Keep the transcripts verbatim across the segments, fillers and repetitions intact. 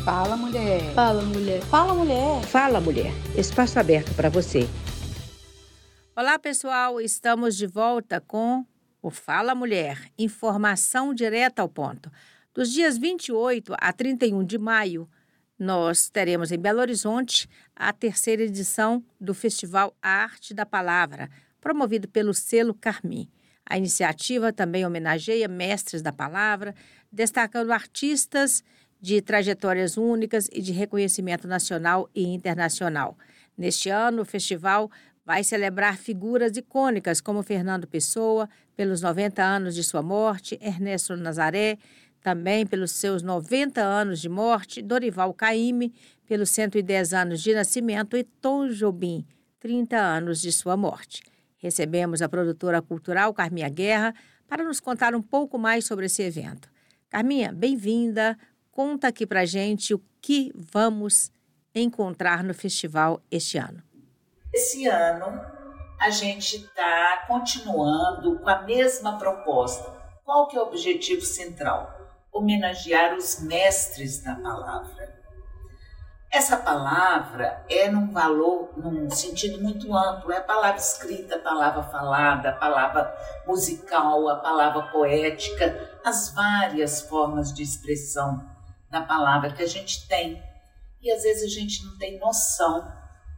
Fala, mulher. Fala, mulher. Fala, mulher. Fala, mulher. Espaço aberto para você. Olá, pessoal. Estamos de volta com o Fala Mulher. Informação direta ao ponto. Dos dias vinte e oito a trinta e um de maio, nós teremos em Belo Horizonte a terceira edição do Festival Arte da Palavra, promovido pelo selo Carmim. A iniciativa também homenageia mestres da palavra, destacando artistas de trajetórias únicas e de reconhecimento nacional e internacional. Neste ano, o festival vai celebrar figuras icônicas como Fernando Pessoa, pelos noventa anos de sua morte, Ernesto Nazaré, também pelos seus noventa anos de morte, Dorival Caymmi, pelos cento e dez anos de nascimento, e Tom Jobim, trinta anos de sua morte. Recebemos a produtora cultural Carminha Guerra para nos contar um pouco mais sobre esse evento. Carminha, bem-vinda. Conta aqui pra gente o que vamos encontrar no festival este ano. Esse ano a gente está continuando com a mesma proposta. Qual que é o objetivo central? Homenagear os mestres da palavra. Essa palavra é num valor, num sentido muito amplo, é a palavra escrita, a palavra falada, a palavra musical, a palavra poética, as várias formas de expressão da palavra que a gente tem. E às vezes a gente não tem noção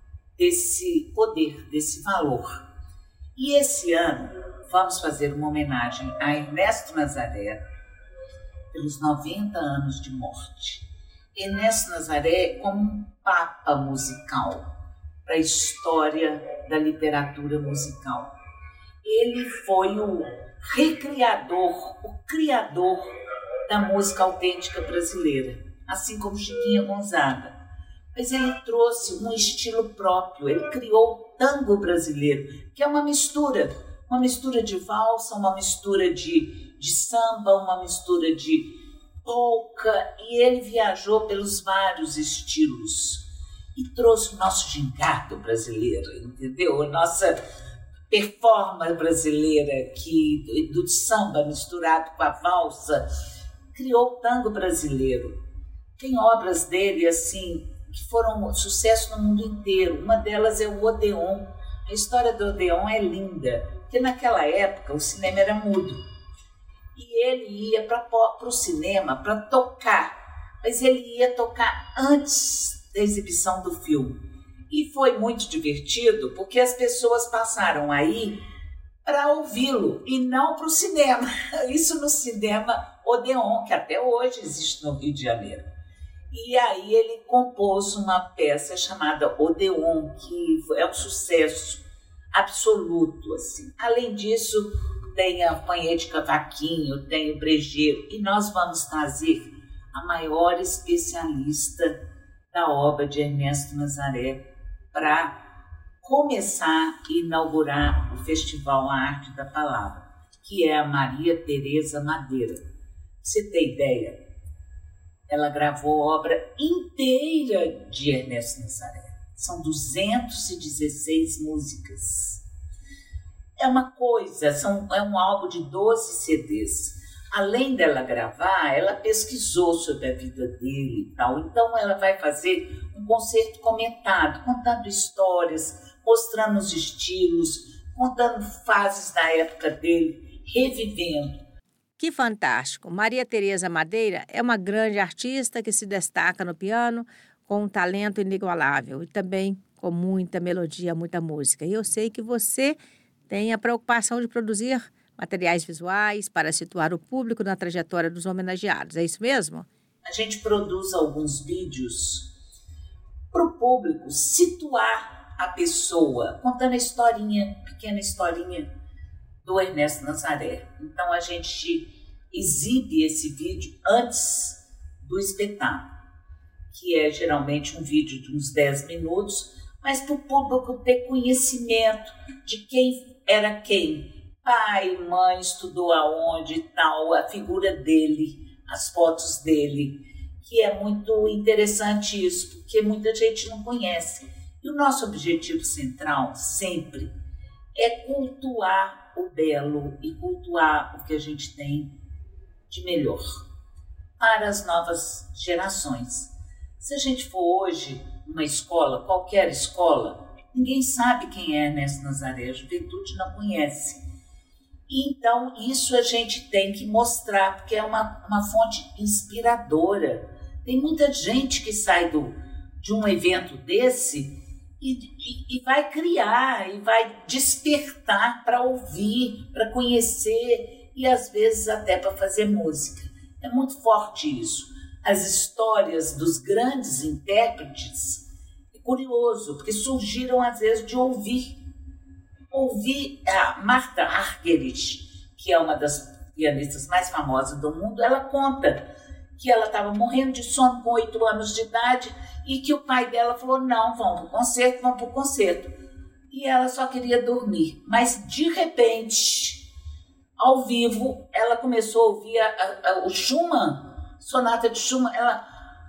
desse poder, desse valor. E esse ano vamos fazer uma homenagem a Ernesto Nazaré pelos noventa anos de morte. Ernesto Nazaré é como um papa musical para a história da literatura musical. Ele foi o recriador, o criador da música autêntica brasileira, assim como Chiquinha Gonzaga. Mas ele trouxe um estilo próprio, ele criou o tango brasileiro, que é uma mistura, uma mistura de valsa, uma mistura de, de samba, uma mistura de polca, e ele viajou pelos vários estilos e trouxe o nosso gingado brasileiro, entendeu? A nossa performance brasileira, que, do samba misturado com a valsa, criou o tango brasileiro. Tem obras dele assim que foram um sucesso no mundo inteiro. Uma delas é o Odeon. A história do Odeon é linda, porque naquela época o cinema era mudo. E ele ia para o cinema para tocar, mas ele ia tocar antes da exibição do filme. E foi muito divertido, porque as pessoas passaram aí para ouvi-lo e não para o cinema. Isso no cinema Odeon, que até hoje existe no Rio de Janeiro. E aí ele compôs uma peça chamada Odeon, que é um sucesso absoluto, assim. Além disso, tem a Panhê de Cavaquinho, tem o Brejeiro, e nós vamos trazer a maior especialista da obra de Ernesto Nazaré para começar e inaugurar o Festival Arte da Palavra, que é a Maria Tereza Madeira. Pra você ter ideia, ela gravou a obra inteira de Ernesto Nazaré. São duzentas e dezesseis músicas. É uma coisa, são, é um álbum de doze C Ds. Além dela gravar, ela pesquisou sobre a vida dele e tal. Então ela vai fazer um concerto comentado, contando histórias, mostrando os estilos, contando fases da época dele, revivendo. Que fantástico! Maria Tereza Madeira é uma grande artista que se destaca no piano com um talento inigualável e também com muita melodia, muita música. E eu sei que você tem a preocupação de produzir materiais visuais para situar o público na trajetória dos homenageados. É isso mesmo? A gente produz alguns vídeos para o público situar a pessoa, contando a historinha, pequena historinha do Ernesto Nazaré. Então a gente exibe esse vídeo antes do espetáculo, que é geralmente um vídeo de uns dez minutos, mas para o público ter conhecimento de quem era quem. Pai, mãe, estudou aonde e tal, a figura dele, as fotos dele, que é muito interessante isso, porque muita gente não conhece. E o nosso objetivo central, sempre, é cultuar o belo e cultuar o que a gente tem de melhor para as novas gerações. Se a gente for hoje numa escola, qualquer escola, ninguém sabe quem é Ernesto Nazaré, a juventude não conhece. Então, isso a gente tem que mostrar, porque é uma, uma fonte inspiradora. Tem muita gente que sai do, de um evento desse e, e, e vai criar, e vai despertar para ouvir, para conhecer e, às vezes, até para fazer música. É muito forte isso. As histórias dos grandes intérpretes, é curioso, porque surgiram, às vezes, de ouvir. Ouvir a Martha Argerich, que é uma das pianistas mais famosas do mundo, ela conta que ela estava morrendo de sono com oito anos de idade e que o pai dela falou, não, vamos para o concerto, vamos para o concerto. E ela só queria dormir. Mas, de repente, ao vivo, ela começou a ouvir a, a, a, o Schumann, sonata de Schumann, ela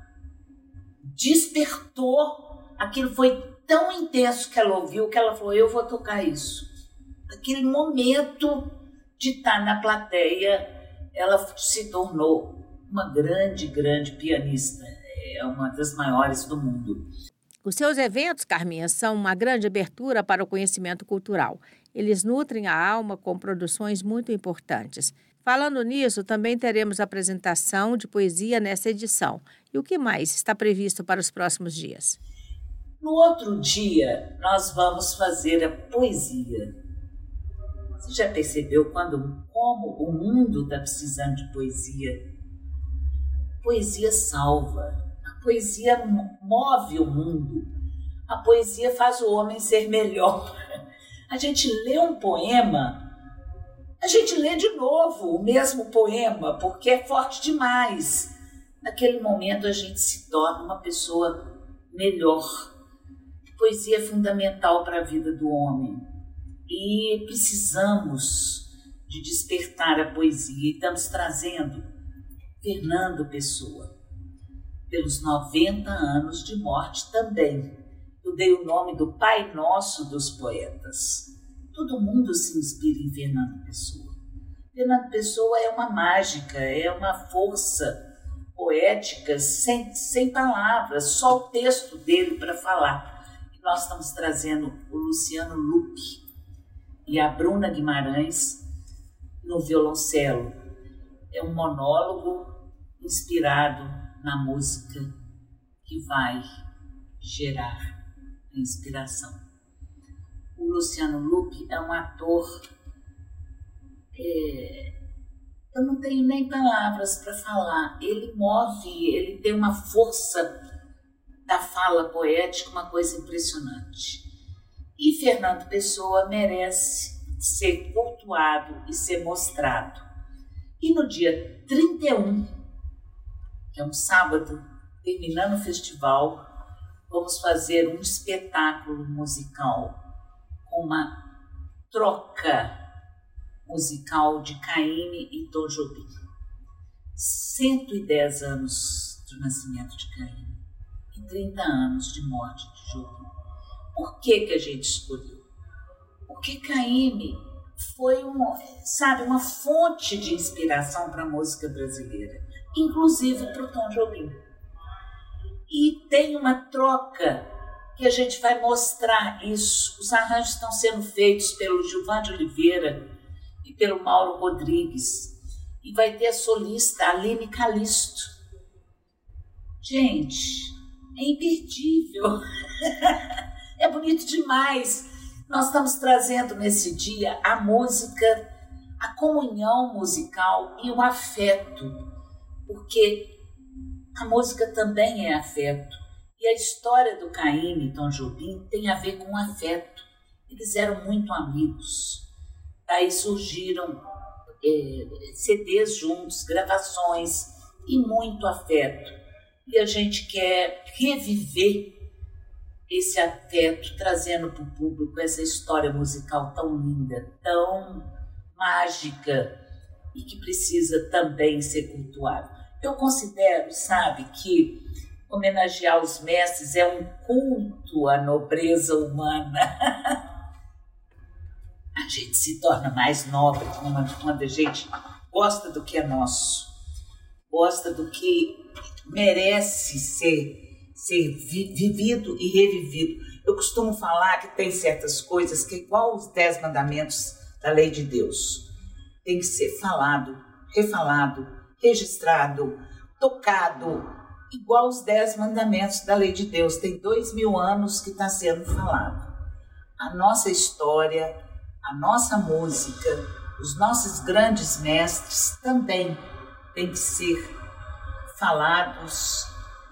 despertou, aquilo foi tão intenso que ela ouviu, que ela falou, eu vou tocar isso. Aquele momento de estar na plateia, ela se tornou uma grande, grande pianista. É uma das maiores do mundo. Os seus eventos, Carminha, são uma grande abertura para o conhecimento cultural. Eles nutrem a alma com produções muito importantes. Falando nisso, também teremos apresentação de poesia nessa edição. E o que mais está previsto para os próximos dias? No outro dia, nós vamos fazer a poesia. Você já percebeu quando, como o mundo está precisando de poesia? Poesia salva. A poesia move o mundo. A poesia faz o homem ser melhor. A gente lê um poema, a gente lê de novo o mesmo poema, porque é forte demais. Naquele momento a gente se torna uma pessoa melhor. A poesia é fundamental para a vida do homem. E precisamos de despertar a poesia. E estamos trazendo Fernando Pessoa, pelos noventa anos de morte também. Eu dei o nome do Pai Nosso dos poetas. Todo mundo se inspira em Fernando Pessoa. Fernando Pessoa é uma mágica, é uma força poética sem, sem palavras, só o texto dele para falar. E nós estamos trazendo o Luciano Luque e a Bruna Guimarães no violoncelo. É um monólogo inspirado na música que vai gerar a inspiração. O Luciano Luque é um ator, é, eu não tenho nem palavras para falar, ele move, ele tem uma força da fala poética, uma coisa impressionante. E Fernando Pessoa merece ser cultuado e ser mostrado. E no dia trinta e um, que é um sábado, terminando o festival, vamos fazer um espetáculo musical com uma troca musical de Caymmi e Tom Jobim. cento e dez anos do nascimento de Caymmi e trinta anos de morte de Jobim. Por que que a gente escolheu? Porque Caymmi foi uma, sabe, uma fonte de inspiração para a música brasileira, inclusive para o Tom Jobim. E tem uma troca que a gente vai mostrar isso. Os arranjos estão sendo feitos pelo Gilvan de Oliveira e pelo Mauro Rodrigues. E vai ter a solista Aline Calisto. Gente, é imperdível. É bonito demais. Nós estamos trazendo nesse dia a música, a comunhão musical e o afeto, porque a música também é afeto. E a história do Caymmi e Tom Jobim tem a ver com afeto. Eles eram muito amigos. Daí surgiram é, C Ds juntos, gravações e muito afeto. E a gente quer reviver esse afeto, trazendo para o público essa história musical tão linda, tão mágica e que precisa também ser cultuada. Eu considero, sabe, que homenagear os mestres é um culto à nobreza humana. A gente se torna mais nobre quando a gente gosta do que é nosso, gosta do que merece ser ser vi- vivido e revivido. Eu costumo falar que tem certas coisas que, igual os dez mandamentos da lei de Deus, tem que ser falado, refalado, registrado, tocado, igual os dez mandamentos da lei de Deus. Tem dois mil anos que está sendo falado. A nossa história, a nossa música, os nossos grandes mestres também têm que ser falados,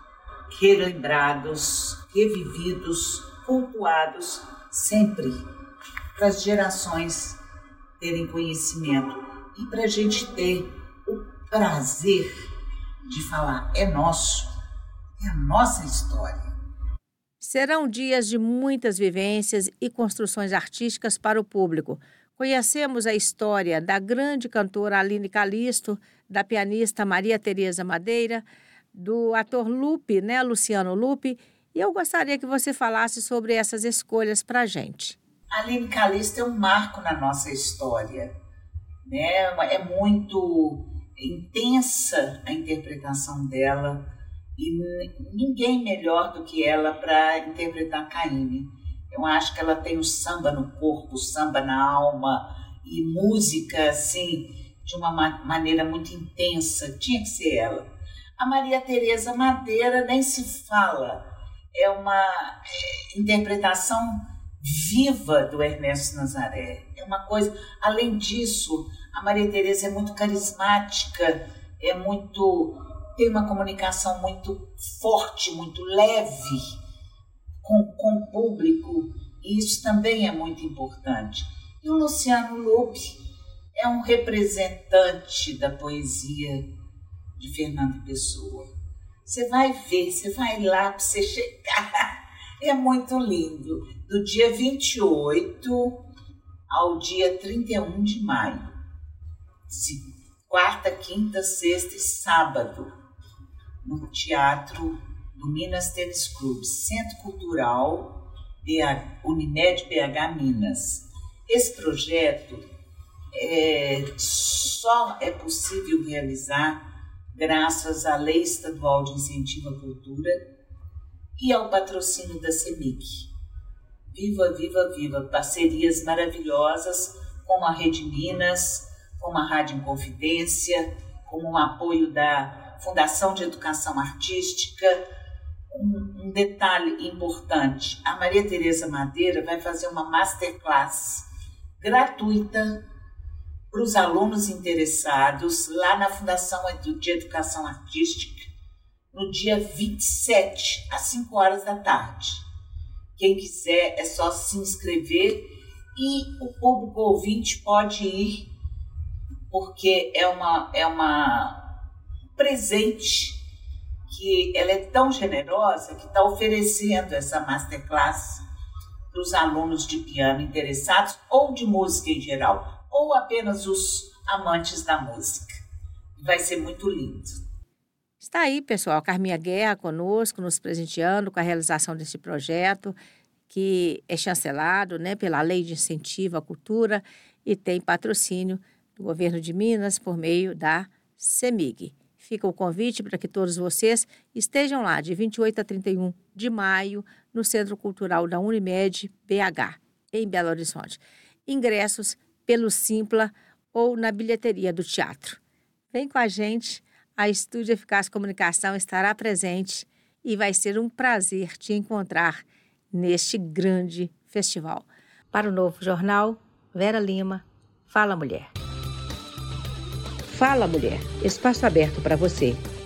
relembrados, revividos, cultuados, sempre para as gerações terem conhecimento e para a gente ter o prazer de falar, é nosso, é a nossa história. Serão dias de muitas vivências e construções artísticas para o público. Conhecemos a história da grande cantora Aline Callisto, da pianista Maria Tereza Madeira, do ator Lupe, né, Luciano Lupe, e eu gostaria que você falasse sobre essas escolhas para a gente. Aline Callisto é um marco na nossa história, né? É muito intensa a interpretação dela e ninguém melhor do que ela para interpretar Caymmi. Eu acho que ela tem o samba no corpo, o samba na alma e música assim de uma ma- maneira muito intensa. Tinha que ser ela. A Maria Tereza Madeira nem se fala. É uma é, interpretação viva do Ernesto Nazaré. É uma coisa. Além disso, a Maria Tereza é muito carismática, é muito tem uma comunicação muito forte, muito leve com, com o público. E isso também é muito importante. E o Luciano Lupe é um representante da poesia de Fernando Pessoa. Você vai ver, você vai lá para você chegar. É muito lindo. Do dia vinte e oito ao dia trinta e um de maio. Quarta, quinta, sexta e sábado. No Teatro do Minas Tênis Clube, Centro Cultural B H, Unimed B H Minas. Esse projeto é, só é possível realizar graças à Lei Estadual de Incentivo à Cultura e ao patrocínio da CEMIG. Viva, viva, viva! Parcerias maravilhosas como a Rede Minas, como a Rádio Inconfidência, como o apoio da Fundação de Educação Artística. Um, um detalhe importante, a Maria Tereza Madeira vai fazer uma masterclass gratuita para os alunos interessados lá na Fundação de Educação Artística no dia vinte e sete, às cinco horas da tarde. Quem quiser é só se inscrever e o público ouvinte pode ir porque é uma, é uma presente que ela é tão generosa que está oferecendo essa masterclass para os alunos de piano interessados ou de música em geral, ou apenas os amantes da música. Vai ser muito lindo. Está aí, pessoal, Carminha Guerra conosco, nos presenteando com a realização desse projeto, que é chancelado, né, pela Lei de Incentivo à Cultura e tem patrocínio do Governo de Minas por meio da CEMIG. Fica o convite para que todos vocês estejam lá de vinte e oito a trinta e um de maio no Centro Cultural da Unimed B H, em Belo Horizonte. Ingressos pelo Simpla ou na bilheteria do teatro. Vem com a gente, a Estúdio Eficaz Comunicação estará presente e vai ser um prazer te encontrar neste grande festival. Para o Novo Jornal, Vera Lima, Fala Mulher. Fala Mulher, espaço aberto para você.